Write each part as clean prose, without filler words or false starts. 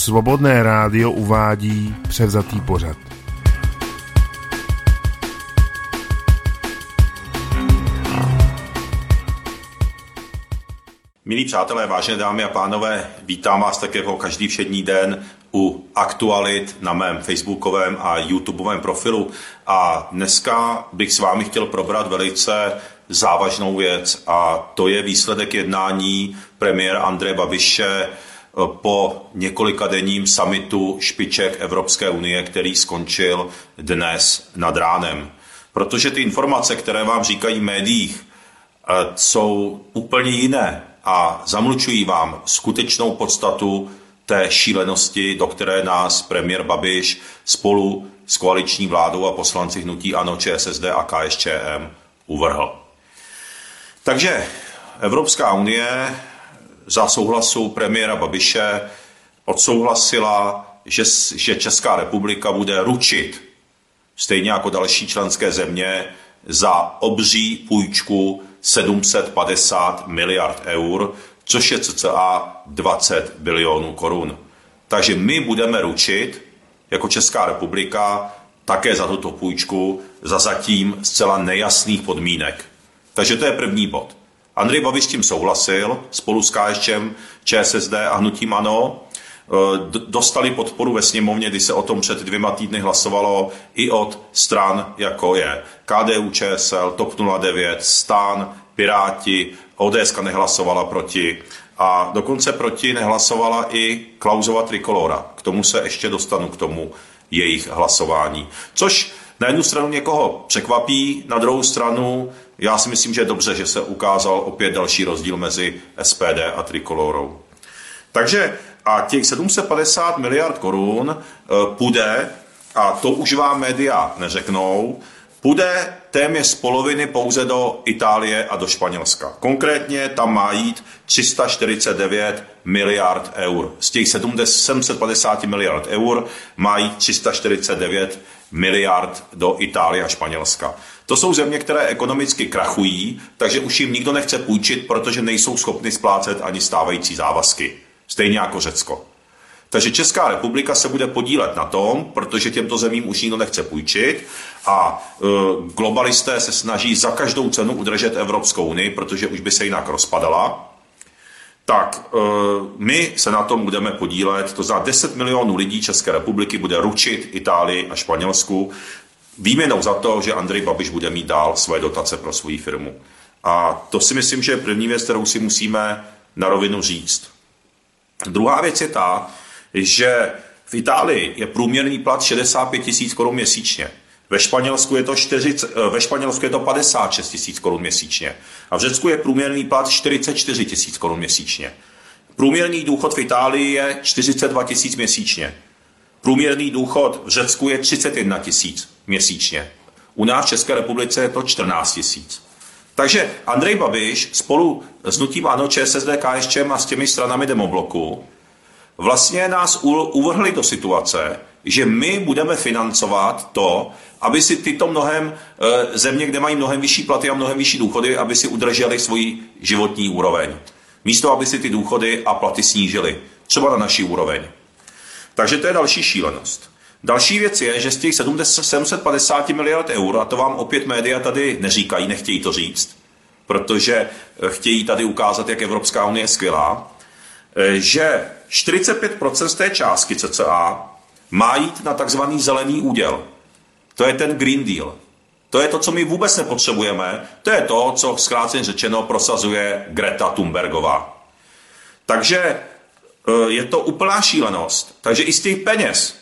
Svobodné rádio uvádí převzatý pořad. Milí přátelé, vážené dámy a pánové, vítám vás tak jako každý všední den u aktualit na mém facebookovém a youtubeovém profilu. A dneska bych s vámi chtěl probrat velice závažnou věc, a to je výsledek jednání premiéra Andreje Babiše po několikadenním summitu špiček Evropské unie, který skončil dnes nad ránem. Protože ty informace, které vám říkají v médiích, jsou úplně jiné a zamlčují vám skutečnou podstatu té šílenosti, do které nás premiér Babiš spolu s koaliční vládou a poslanci hnutí ANO, ČSSD a KSČM uvrhl. Takže Evropská unie za souhlasu premiéra Babiše odsouhlasila, že Česká republika bude ručit, stejně jako další členské země, za obří půjčku 750 miliard eur, což je cca 20 bilionů korun. Takže my budeme ručit jako Česká republika také za tuto půjčku za zatím zcela nejasných podmínek. Takže to je první bod. Andrej Babiš s tím souhlasil, spolu s KSČM, ČSSD a hnutím ANO. Dostali podporu ve sněmovně, kdy se o tom před 2 týdny hlasovalo i od stran, jako je KDU, ČSL, TOP 09, STAN, Piráti, ODS nehlasovala proti a dokonce proti nehlasovala i Klausova Trikolóra. K tomu se ještě dostanu, k tomu jejich hlasování. Což na jednu stranu někoho překvapí, na druhou stranu já si myslím, že je dobře, že se ukázal opět další rozdíl mezi SPD a Trikolórou. Takže a těch 750 miliard korun půjde, a to už vám média neřeknou, půjde téměř z poloviny pouze do Itálie a do Španělska. Konkrétně tam má jít 349 miliard eur. Z těch 750 miliard eur má jít 349 miliard do Itálie a Španělska. To jsou země, které ekonomicky krachují, takže už jim nikdo nechce půjčit, protože nejsou schopni splácet ani stávající závazky. Stejně jako Řecko. Takže Česká republika se bude podílet na tom, protože těmto zemím už nikdo nechce půjčit a globalisté se snaží za každou cenu udržet Evropskou unii, protože už by se jinak rozpadala. Tak my se na tom budeme podílet, to znamená 10 milionů lidí České republiky bude ručit Itálii a Španělsku výměnou za to, že Andrej Babiš bude mít dál svoje dotace pro svou firmu. A to si myslím, že je první věc, kterou si musíme na rovinu říct. Druhá věc je ta, že v Itálii je průměrný plat 65 tisíc korun měsíčně. Ve Španělsku je to 56 tisíc korun měsíčně. A v Řecku je průměrný plat 44 tisíc korun měsíčně. Průměrný důchod v Itálii je 42 tisíc měsíčně. Průměrný důchod v Řecku je 31 tisíc měsíčně. U nás v České republice je to 14 tisíc. Takže Andrej Babiš spolu s hnutím ANO, ČSSD, KSČM a s těmi stranami demobloku vlastně nás uvrhli do situace, že my budeme financovat to, aby si tyto země, kde mají mnohem vyšší platy a mnohem vyšší důchody, aby si udrželi svoji životní úroveň. Místo, aby si ty důchody a platy snížili. Třeba na naší úroveň. Takže to je další šílenost. Další věc je, že z těch 750 miliard eur, a to vám opět média tady neříkají, nechtějí to říct, protože chtějí tady ukázat, jak Evropská unie je skvělá, že 45% z té částky cca má jít na takzvaný zelený úděl. To je ten Green Deal. To je to, co my vůbec nepotřebujeme. To je to, co zkráceně řečeno prosazuje Greta Thunbergová. Takže je to úplná šílenost. Takže i z těch peněz,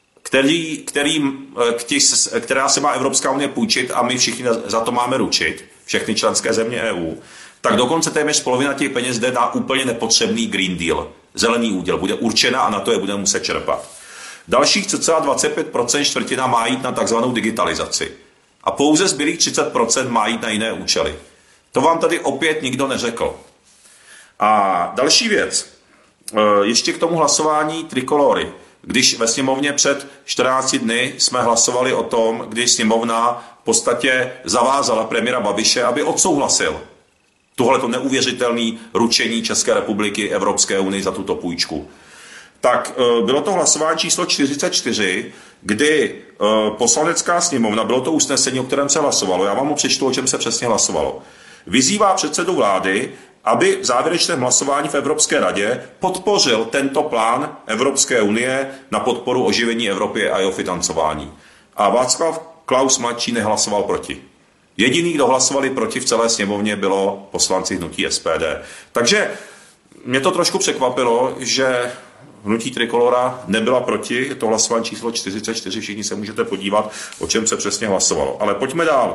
která se má Evropská unie půjčit a my všichni za to máme ručit, všechny členské země EU, tak dokonce téměř polovina těch peněz jde na úplně nepotřebný Green Deal. Zelený úděl bude určena a na to je budeme muset čerpat. Dalších cca 25%, čtvrtina má jít na takzvanou digitalizaci. A pouze zbylých 30% má jít na jiné účely. To vám tady opět nikdo neřekl. A další věc. Ještě k tomu hlasování Trikolóry. Když ve sněmovně před 14 dny jsme hlasovali o tom, když sněmovna v podstatě zavázala premiéra Babiše, aby odsouhlasil tohleto neuvěřitelné ručení České republiky Evropské unii za tuto půjčku, tak bylo to hlasování číslo 44, kdy poslanecká sněmovna, bylo to usnesení, o kterém se hlasovalo, já vám ho přečtu, o čem se přesně hlasovalo, vyzývá předsedu vlády, aby v závěrečném hlasování v Evropské radě podpořil tento plán Evropské unie na podporu oživení Evropy a jeho financování. A Václav Klaus mladší nehlasoval proti. Jediný, kdo hlasovali proti v celé sněmovně, bylo poslanci hnutí SPD. Takže mě to trošku překvapilo, že hnutí Trikolora nebyla proti, je to hlasování číslo 44, všichni se můžete podívat, o čem se přesně hlasovalo. Ale pojďme dál.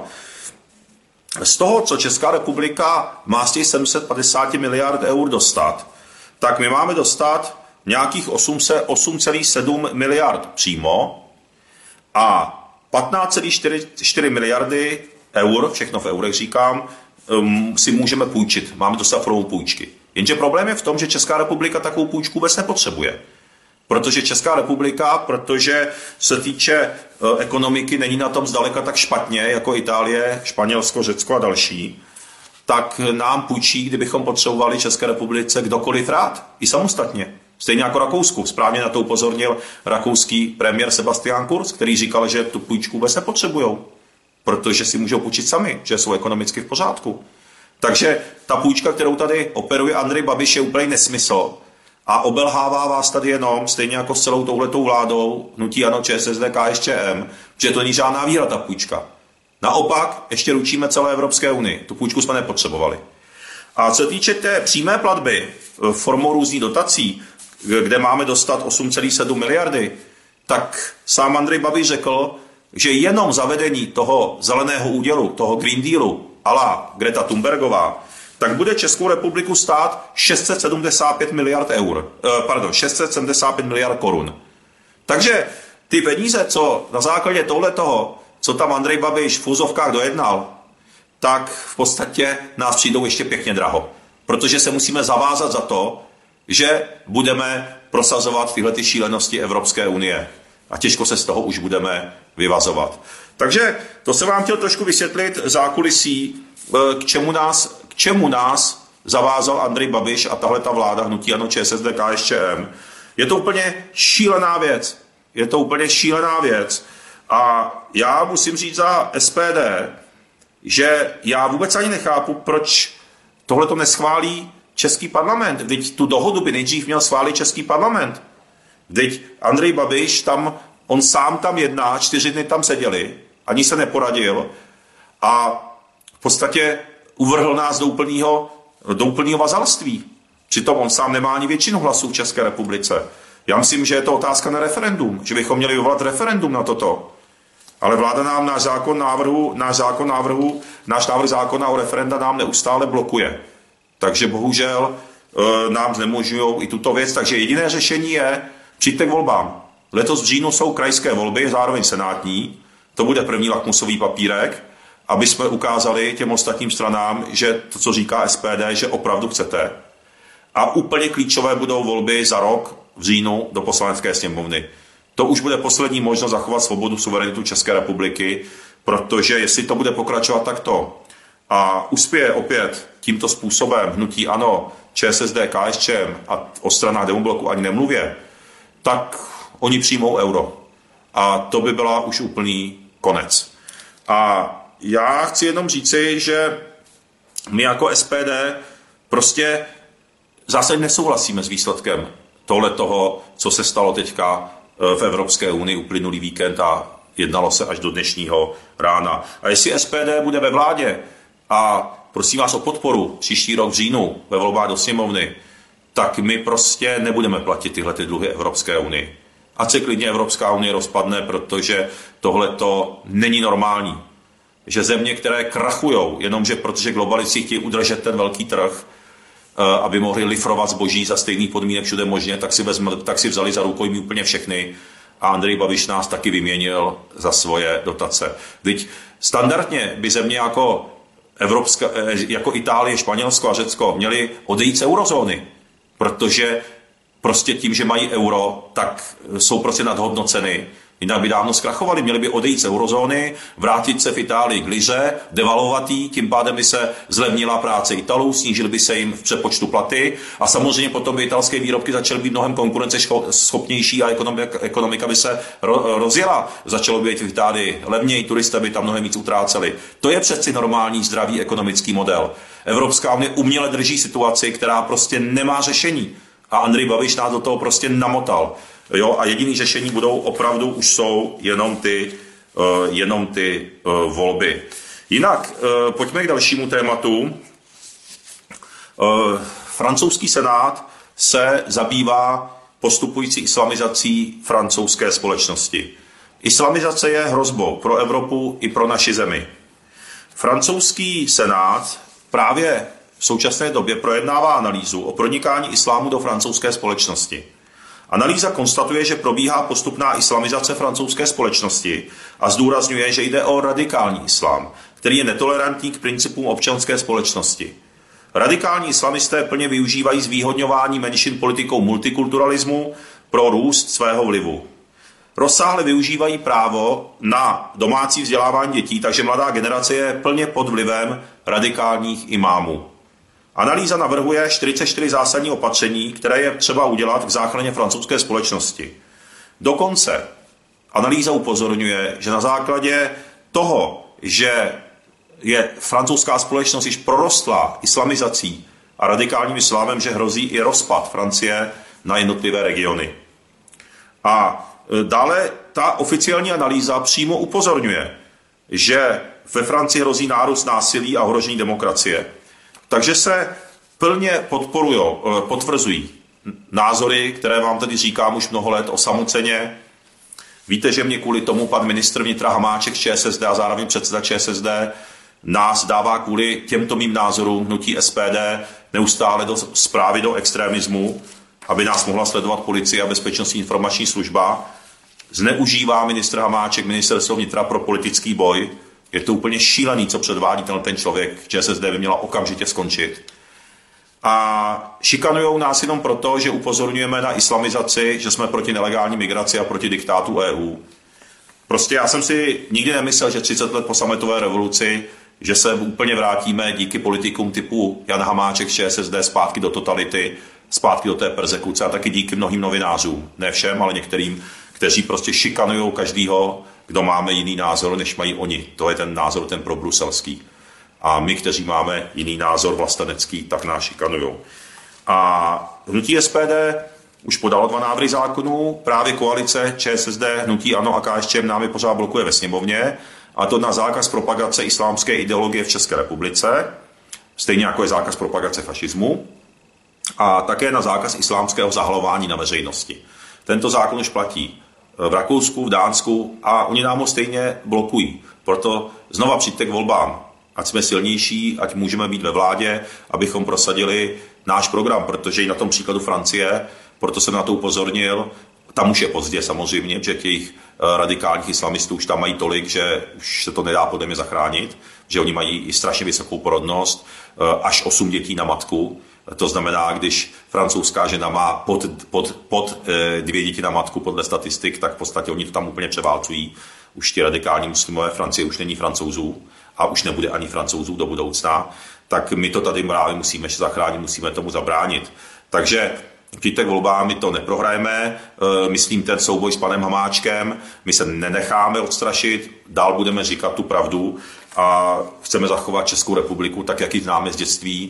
Z toho, co Česká republika má z těch 750 miliard eur dostat, tak my máme dostat nějakých 8,7 miliard přímo a 15,4 miliardy eur, všechno v eurech říkám, si můžeme půjčit. Máme dostat formou půjčky. Jenže problém je v tom, že Česká republika takovou půjčku vůbec nepotřebuje. Protože Česká republika, protože se týče ekonomiky, není na tom zdaleka tak špatně, jako Itálie, Španělsko, Řecko a další, tak nám půjčí, kdybychom potřebovali České republice kdokoliv rád, i samostatně. Stejně jako Rakousku. Správně na to upozornil rakouský premiér Sebastian Kurz, který říkal, že tu půjčku vůbec nepotřebujou, protože si můžou půjčit sami, že jsou ekonomicky v pořádku. Takže ta půjčka, kterou tady operuje Andrej Babiš, je úplný nesmysl a obelhává vás tady jenom, stejně jako s celou touhletou vládou, hnutí ANO, ČSSD, KSČM, že to není žádná výhra, ta půjčka. Naopak, ještě ručíme celé Evropské unii. Tu půjčku jsme nepotřebovali. A co se týče té přímé platby formou různých dotací, kde máme dostat 8,7 miliardy, tak sám Andrej Babiš řekl, že jenom zavedení toho zeleného údělu, toho Green Dealu, a la Greta Thunbergová, tak bude Českou republiku stát 675 miliard eur. 675 miliard korun. Takže ty peníze, co na základě tohletoho, co tam Andrej Babiš v úzovkách dojednal, tak v podstatě nás přijdou ještě pěkně draho. Protože se musíme zavázat za to, že budeme prosazovat tyhle ty šílenosti Evropské unie. A těžko se z toho už budeme vyvazovat. Takže to se vám chtěl trošku vysvětlit zákulisí, k čemu nás zavázal Andrej Babiš a tahle ta vláda hnutí ANO, ČSSD, KSČM. Je to úplně šílená věc. Je to úplně šílená věc. A já musím říct za SPD, že já vůbec ani nechápu, proč tohle to neschválí Český parlament. Vždyť tu dohodu by nejdřív měl schválit Český parlament. Vždyť Andrej Babiš on sám tam jedná, 4 dny tam seděli, ani se neporadil a v podstatě uvrhl nás do úplného vazalství. Přitom on sám nemá ani většinu hlasů v České republice. Já myslím, že je to otázka na referendum, že bychom měli vyvolat referendum na toto. Ale vláda nám náš návrh zákona o referenda nám neustále blokuje. Takže bohužel nám znemožňují i tuto věc. Takže jediné řešení je přijďte k volbám. Letos v říjnu jsou krajské volby, zároveň senátní. To bude první lakmusový papírek, aby jsme ukázali těm ostatním stranám, že to, co říká SPD, že opravdu chcete. A úplně klíčové budou volby za rok v říjnu do Poslanecké sněmovny. To už bude poslední možnost zachovat svobodu, suverenitu České republiky, protože jestli to bude pokračovat takto a uspěje opět tímto způsobem hnutí ANO, ČSSD, KSČM a o stranách Demobloku ani nemluvě, tak oni přijmou euro. A to by byla už úplný konec. A já chci jenom říci, že my jako SPD prostě zase nesouhlasíme s výsledkem toho, co se stalo teďka v Evropské unii uplynulý víkend a jednalo se až do dnešního rána. A jestli SPD bude ve vládě a prosím vás o podporu příští rok v říjnu ve volbách do sněmovny, tak my prostě nebudeme platit tyhle ty dluhy Evropské unii. Ať se klidně Evropská unie rozpadne, protože tohle to není normální. Že země, které krachujou, jenomže protože globalisti chtějí udržet ten velký trh, aby mohli lifrovat zboží za stejný podmínek všude možně, tak si vzali za rukojmí úplně všechny a Andrej Babiš nás taky vyměnil za svoje dotace. Vždyť standardně by země jako Itálie, Španělsko a Řecko měly odejít z eurozóny, protože prostě tím, že mají euro, tak jsou prostě nadhodnoceny Jinak by dávno zkrachovali, měli by odejít z eurozóny, vrátit se v Itálii k liře, devalvovat jí, tím pádem by se zlevnila práce Italů, snížily by se jim v přepočtu platy a samozřejmě potom by italské výrobky začaly být mnohem konkurenceschopnější a ekonomika by se rozjela. Začalo by být v Itálii levněji, turisté by tam mnohem víc utráceli. To je přeci normální zdravý ekonomický model. Evropská unie uměle drží situaci, která prostě nemá řešení. A Andrej Babiš nás do toho prostě namotal. Jo, a jediný řešení budou opravdu už jsou jenom ty volby. Jinak, pojďme k dalšímu tématu. Francouzský senát se zabývá postupující islamizací francouzské společnosti. Islamizace je hrozbou pro Evropu i pro naši zemi. Francouzský senát právě v současné době projednává analýzu o pronikání islámu do francouzské společnosti. Analýza konstatuje, že probíhá postupná islamizace francouzské společnosti a zdůrazňuje, že jde o radikální islám, který je netolerantní k principům občanské společnosti. Radikální islamisté plně využívají zvýhodňování menšin politikou multikulturalismu pro růst svého vlivu. Rozsáhle využívají právo na domácí vzdělávání dětí, takže mladá generace je plně pod vlivem radikálních imámů. Analýza navrhuje 44 zásadní opatření, které je třeba udělat k záchraně francouzské společnosti. Dokonce analýza upozorňuje, že na základě toho, že je francouzská společnost již prorostlá islamizací a radikálním islámem, že hrozí i rozpad Francie na jednotlivé regiony. A dále ta oficiální analýza přímo upozorňuje, že ve Francii hrozí nárůst násilí a ohrožení demokracie. Takže se plně potvrzují názory, které vám tady říkám už mnoho let osamoceně. Víte, že mě kvůli tomu pan ministr vnitra Hamáček z ČSSD a zároveň předseda ČSSD nás dává kvůli těmto mým názorům hnutí SPD neustále do zprávy do extremismu, aby nás mohla sledovat policie a bezpečnostní informační služba. Zneužívá ministr Hamáček ministerstvo vnitra pro politický boj. Je to úplně šílený, co předvádí ten člověk. ČSSD by měla okamžitě skončit. A šikanujou nás jenom proto, že upozorňujeme na islamizaci, že jsme proti nelegální migraci a proti diktátu EU. Prostě já jsem si nikdy nemyslel, že 30 let po sametové revoluci, že se úplně vrátíme díky politikům typu Jan Hamáček z ČSSD zpátky do totality, zpátky do té perzekuce a taky díky mnohým novinářům. Ne všem, ale některým, kteří prostě šikanují každýho, kdo máme jiný názor, než mají oni. To je ten názor, ten probruselský. A my, kteří máme jiný názor vlastenecký, tak nás šikanujou. A hnutí SPD už podalo 2 návrhy zákonů, právě koalice ČSSD, hnutí ANO a KSČM nám je pořád blokuje ve sněmovně, a to na zákaz propagace islámské ideologie v České republice, stejně jako je zákaz propagace fašismu, a také na zákaz islámského zahalování na veřejnosti. Tento zákon už platí v Rakousku, v Dánsku a oni nám ho stejně blokují. Proto znova přijďte k volbám, ať jsme silnější, ať můžeme být ve vládě, abychom prosadili náš program, protože i na tom příkladu Francie, proto jsem na to upozornil, tam už je pozdě samozřejmě, že těch radikálních islamistů už tam mají tolik, že už se to nedá podle mě zachránit, že oni mají i strašně vysokou porodnost, až 8 dětí na matku. To znamená, když francouzská žena má pod 2 děti na matku podle statistik, tak v podstatě oni to tam úplně převálcují. Už ti radikální muslimové, Francie už není Francouzů a už nebude ani Francouzů do budoucna, tak my to tady právě musíme zachránit, musíme tomu zabránit. Takže přijďte k volbám, my to neprohrajeme, myslím ten souboj s panem Hamáčkem, my se nenecháme odstrašit, dál budeme říkat tu pravdu a chceme zachovat Českou republiku tak, jak ji známe z dětství,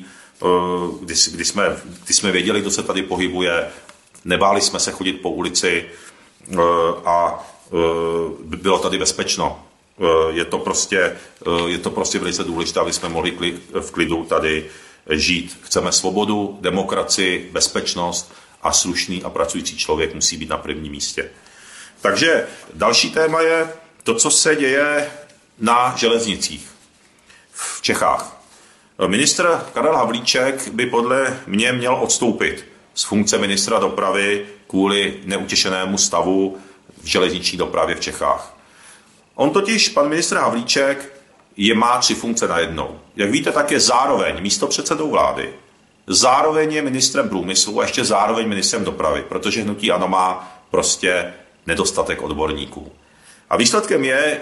kdy jsme věděli, kdo se tady pohybuje, nebáli jsme se chodit po ulici a bylo tady bezpečno. Je to prostě velice důležité, aby jsme mohli v klidu tady žít. Chceme svobodu, demokracii, bezpečnost a slušný a pracující člověk musí být na prvním místě. Takže další téma je to, co se děje na železnicích v Čechách. Ministr Karel Havlíček by podle mě měl odstoupit z funkce ministra dopravy kvůli neutěšenému stavu v železniční dopravě v Čechách. On totiž, pan ministr Havlíček, má 3 funkce najednou. Jak víte, tak je zároveň místopředsedou vlády, zároveň je ministrem průmyslu a ještě zároveň ministrem dopravy, protože hnutí ANO má prostě nedostatek odborníků. A výsledkem je,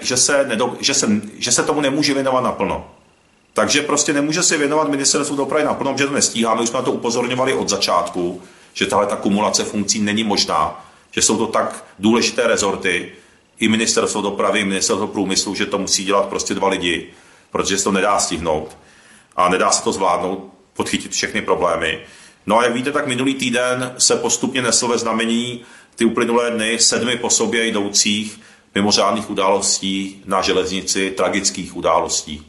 že se tomu nemůže věnovat naplno. Takže prostě nemůže se věnovat ministerstvu dopravy naplno, protože to nestíháme. Už jsme na to upozorňovali od začátku, že tahle ta kumulace funkcí není možná, že jsou to tak důležité rezorty, i ministerstvo dopravy, i ministerstvo průmyslu, že to musí dělat prostě 2 lidi, protože se to nedá stihnout a nedá se to zvládnout, podchytit všechny problémy. No a jak víte, tak minulý týden se postupně nesl ve znamení ty uplynulé dny 7 po sobě jdoucích mimořádných událostí na železnici, tragických událostí.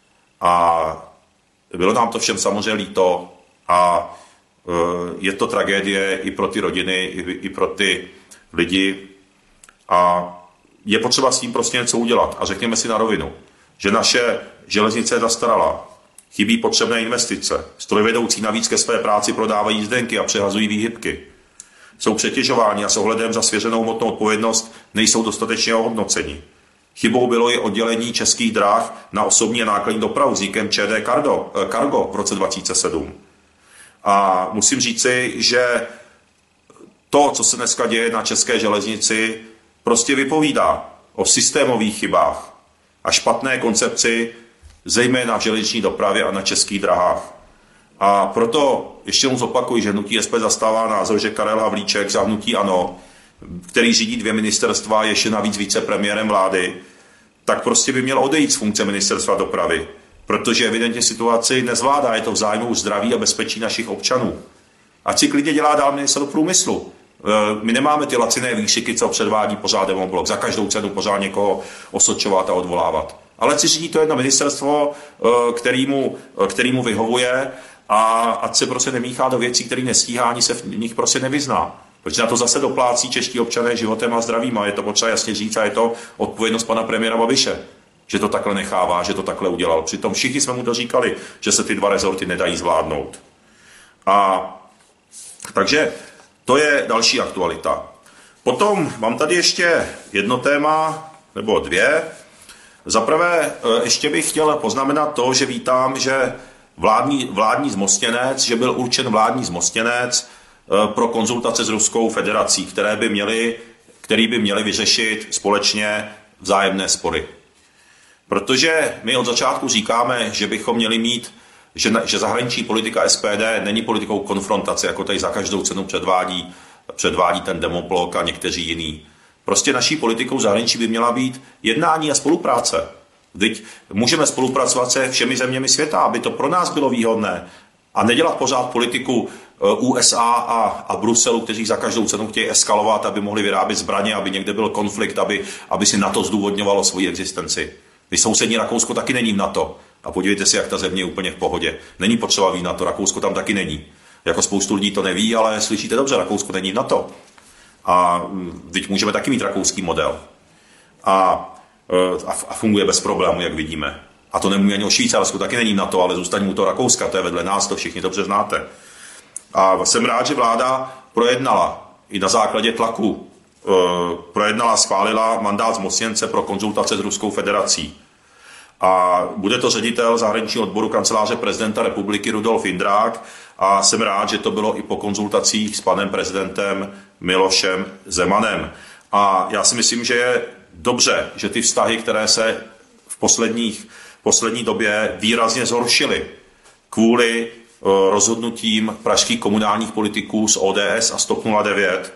A bylo nám to všem samozřejmě líto a je to tragédie i pro ty rodiny, i pro ty lidi a je potřeba s tím prostě něco udělat. A řekněme si na rovinu, že naše železnice je zastaralá, chybí potřebné investice, strojvedoucí navíc ke své práci prodávají jízdenky a přehazují výhybky. Jsou přetěžováni a s ohledem za svěřenou hmotnou odpovědnost nejsou dostatečně ohodnoceni. Chybou bylo i oddělení Českých drah na osobní a nákladní dopravu vznikem ČD Cargo v roce 2007. A musím říci, že to, co se dneska děje na české železnici, prostě vypovídá o systémových chybách a špatné koncepci, zejména v železniční dopravě a na českých drahách. A proto ještě jednou zopakuji, že hnutí SPD zastává názor, že Karel Havlíček za hnutí ANO, který řídí 2 ministerstva, ještě navíc vicepremiérem vlády, tak prostě by měl odejít z funkce ministerstva dopravy, protože evidentně situaci nezvládá, je to v zájmu zdraví a bezpečí našich občanů. Ať si klidně dělá dál ministerstvo průmyslu. My nemáme ty laciné výkřiky, co předvádí pořád Demoblok, za každou cenu pořád někoho osočovat a odvolávat. Ale si řídí to jedno ministerstvo, kterýmu vyhovuje a ať se prostě nemíchá do věcí, které nestíhá, ani se v nich prostě nevyzná. Protože na to zase doplácí čeští občané životem a zdravím a je to potřeba jasně říct a je to odpovědnost pana premiéra Babiše, že to takhle nechává, že to takhle udělal. Přitom všichni jsme mu to říkali, že se ty 2 rezorty nedají zvládnout. A takže to je další aktualita. Potom mám tady ještě jedno téma, nebo 2. Za prvé ještě bych chtěl poznamenat to, že vítám, že vládní zmocněnec, že byl určen vládní zmocněnec pro konzultace s Ruskou federací, který by měli vyřešit společně vzájemné spory. Protože my od začátku říkáme, že bychom měli mít, že zahraniční politika SPD není politikou konfrontace, jako tady za každou cenu předvádí ten Demoblok a někteří jiní. Prostě naší politikou zahraničí by měla být jednání a spolupráce. Vždyť můžeme spolupracovat se všemi zeměmi světa, aby to pro nás bylo výhodné a nedělat pořád politiku USA a Bruselu, kteří za každou cenu chtějí eskalovat, aby mohli vyrábět zbraně, aby někde byl konflikt, aby si NATO zdůvodňovalo svoji existenci. Když sousední Rakousko taky není v NATO. A podívejte si, jak ta země je úplně v pohodě. Není potřeba být v NATO, Rakousko tam taky není. Jako spoustu lidí to neví, ale slyšíte dobře, Rakousko není v NATO. A teď můžeme taky mít rakouský model. A funguje bez problému, jak vidíme. A to nemůže ani o Švýcarsku, taky není v NATO, ale zůstaň mu to Rakouska, to je vedle nás, to všichni dobře znáte. A jsem rád, že vláda projednala i na základě tlaku schválila mandát zmocněnce pro konzultace s Ruskou federací. A bude to ředitel zahraničního odboru kanceláře prezidenta republiky Rudolf Jindrák a jsem rád, že to bylo i po konzultacích s panem prezidentem Milošem Zemanem. A já si myslím, že je dobře, že ty vztahy, které se v poslední době výrazně zhoršily kvůli rozhodnutím pražských komunálních politiků z ODS a z TOP 09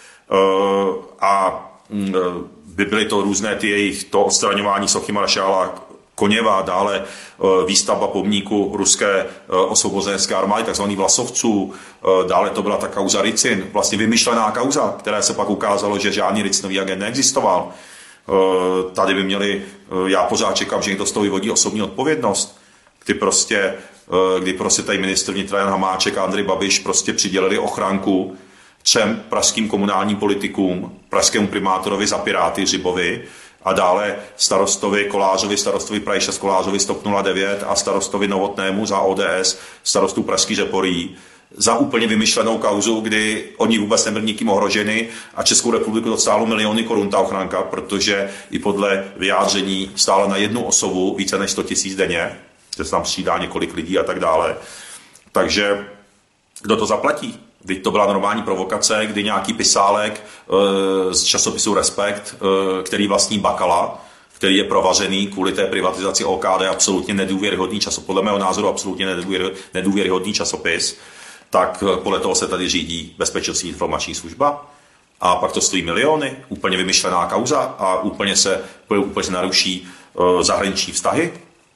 a by byly to různé ty jejich to odstraňování sochy maršála Koněva, dále výstavba pomníku ruské osvobozenecké armády, takzvaných vlasovců, dále to byla ta kauza Ricin, vlastně vymyšlená kauza, která se pak ukázalo, že žádný Ricinový agent neexistoval. Tady by měli, já pořád čekám, že někdo z toho vyvodí osobní odpovědnost, kdy prostě tady ministr vnitra Jan Hamáček a Andrej Babiš prostě přidělili ochránku 3 pražským komunálním politikům, pražskému primátorovi za Piráty Řibovi a dále starostovi Kolářovi, starostovi Prahy 6 Kolářovi z TOP 09 a starostovi Novotnému za ODS, starostu Pražský Řeporí, za úplně vymyšlenou kauzu, kdy oni vůbec nebyli nikým ohroženi a Českou republiku to stálo miliony korun ta ochránka, protože i podle vyjádření stála na jednu osobu více než 100 000 denně, že se tam střídá několik lidí a tak dále. Takže kdo to zaplatí? Vždyť to byla normální provokace, kdy nějaký pisálek z časopisu Respekt, který vlastní Bakala, který je provařený kvůli té privatizaci OKD, absolutně nedůvěryhodný časopis, podle mého názoru absolutně nedůvěryhodný časopis, tak podle toho se tady řídí Bezpečnostní informační služba. A pak to stojí miliony, úplně vymyšlená kauza a úplně se naruší zahraniční vztahy.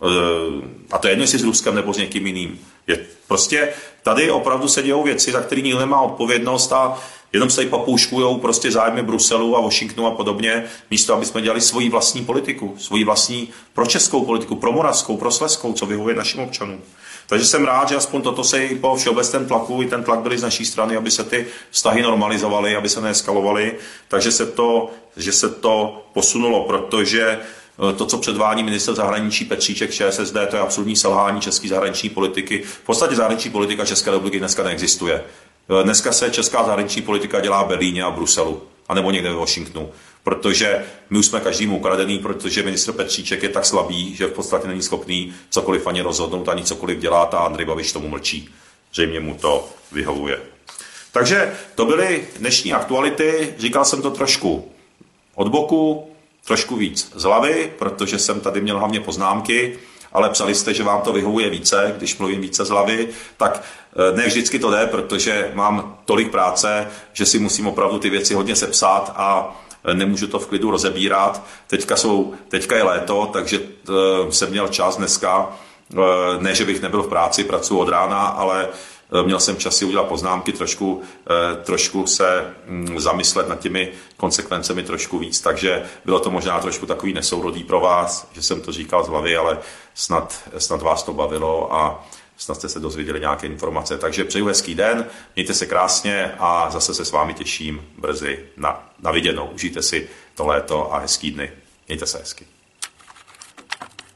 A to je jedno, jestli s Ruskem nebo s někým jiným. Prostě tady opravdu se dějou věci, za které nikdo nemá odpovědnost a jenom se tady papouškujou prostě zájmy Bruselu a Washingtonu a podobně, místo aby jsme dělali svoji vlastní politiku, svoji vlastní pro českou politiku, pro moravskou, pro slezskou, co vyhovuje našim občanům. Takže jsem rád, že aspoň toto se i po všeobecném tlaku, i ten tlak byl z naší strany, aby se ty vztahy normalizovaly, aby se neeskalovaly, takže se to posunulo, protože to, co předvádí ministr zahraničí Petříček ČSSD, to je absolutní selhání české zahraniční politiky. V podstatě zahraniční politika České republiky dneska neexistuje. Dneska se česká zahraniční politika dělá v Berlíně a Bruselu, anebo někde ve Washingtonu. Protože my už jsme každému ukradený, protože ministr Petříček je tak slabý, že v podstatě není schopný cokoliv ani rozhodnout, ani cokoliv dělat a Andrej Babiš tomu mlčí. Zřejmě mu to vyhovuje. Takže to byly dnešní aktuality. Říkal jsem to trošku od boku, trošku víc z hlavy, protože jsem tady měl hlavně poznámky, ale psali jste, že vám to vyhovuje více, když mluvím více z hlavy, tak ne vždycky to jde, protože mám tolik práce, že si musím opravdu ty věci hodně sepsat a nemůžu to v klidu rozebírat. Teďka je léto, takže jsem měl čas dneska, ne, že bych nebyl v práci, pracuji od rána, ale měl jsem čas si udělat poznámky, trošku se zamyslet nad těmi konsekvencemi trošku víc, takže bylo to možná trošku takový nesourodý pro vás, že jsem to říkal z hlavy, ale snad vás to bavilo a snad jste se dozvěděli nějaké informace. Takže přeju hezký den, mějte se krásně a zase se s vámi těším brzy na viděnou. Užijte si to léto a hezký dny. Mějte se hezky.